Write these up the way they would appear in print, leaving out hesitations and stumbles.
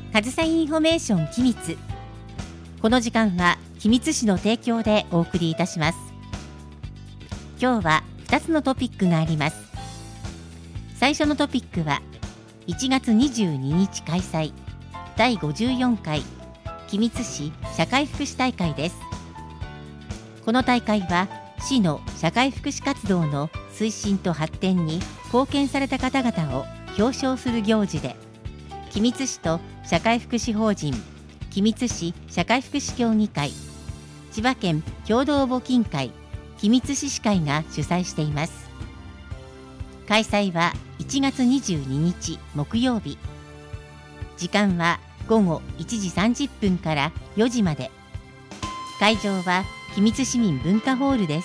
かずさインフォメーション機密。この時間は君津市の提供でお送りいたします。今日は2つのトピックがあります。最初のトピックは1月22日開催第54回君津市社会福祉大会です。この大会は市の社会福祉活動の推進と発展に貢献された方々を表彰する行事で、君津市と社会福祉法人君津市社会福祉協議会、千葉県共同募金会君津市市会が主催しています。開催は1月22日木曜日。時間は午後1時30分から4時まで。会場は君津市民文化ホールです。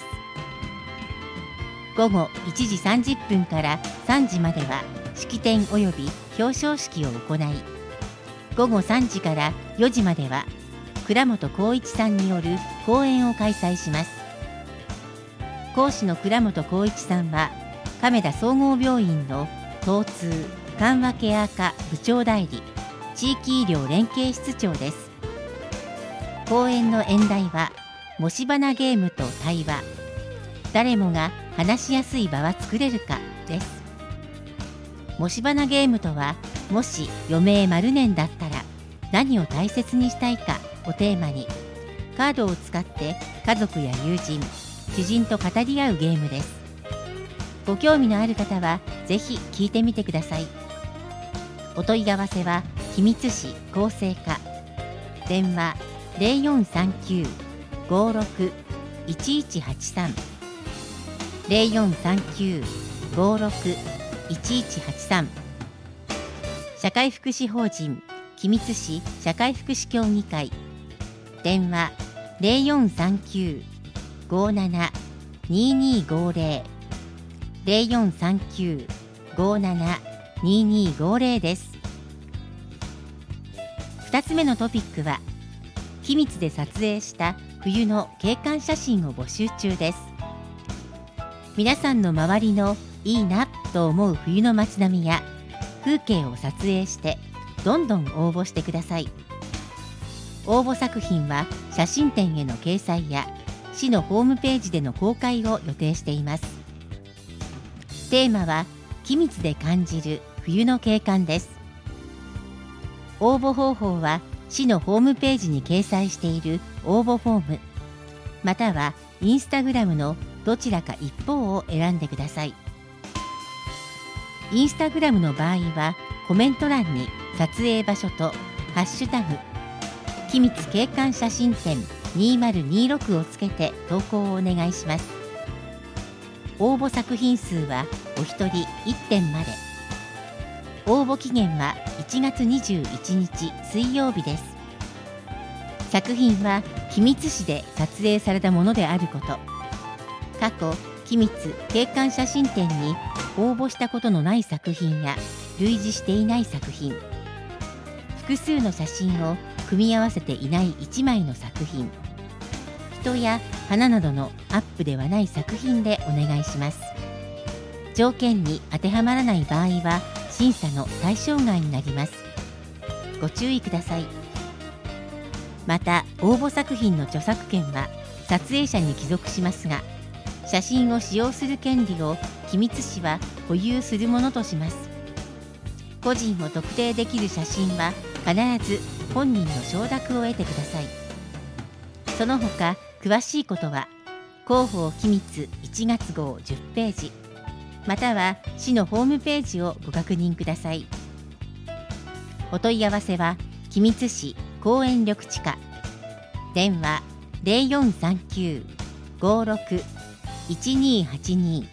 午後1時30分から3時までは式典及び表彰式を行い、午後3時から4時までは倉本浩一さんによる講演を開催します。講師の倉本浩一さんは亀田総合病院の疼痛緩和ケア科部長代理地域医療連携室長です。講演の演題はもし花ゲームと対話、誰もが話しやすい場は作れるかです。もし花ゲームとは、もし余命丸年だったら何を大切にしたいかをテーマに、カードを使って家族や友人、知人と語り合うゲームです。ご興味のある方はぜひ聞いてみてください。お問い合わせは君津市厚生課、電話 0439-56-1183 0439-56-1183。社会福祉法人君津市社会福祉協議会、電話 0439-57-2250 0439-57-2250 です。2つ目のトピックは君津で撮影した冬の景観写真を募集中です。皆さんの周りのいいなと思う冬の街並みや風景を撮影してどんどん応募してください。応募作品は写真展への掲載や市のホームページでの公開を予定しています。テーマは君津で感じる冬の景観です。応募方法は市のホームページに掲載している応募フォーム、またはインスタグラムのどちらか一方を選んでください。インスタグラムの場合はコメント欄に撮影場所とハッシュタグ君津景観写真展2026をつけて投稿をお願いします。応募作品数はお一人1点まで。応募期限は1月21日水曜日です。作品は君津市で撮影されたものであること、過去君津景観写真展に応募したことのない作品や類似していない作品、複数の写真を組み合わせていない1枚の作品、人や花などのアップではない作品でお願いします。条件に当てはまらない場合は審査の対象外になります。ご注意ください。また応募作品の著作権は撮影者に帰属しますが、写真を使用する権利を君津市は保有するものとします。個人を特定できる写真は必ず本人の承諾を得てください。その他詳しいことは広報君津1月号10ページ、または市のホームページをご確認ください。お問い合わせは君津市公園緑地課、電話 0439-56-1282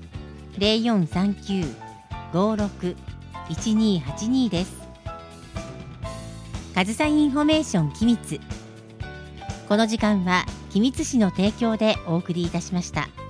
0439-56-1282 です。かずさインフォメーション君津。この時間は君津市の提供でお送りいたしました。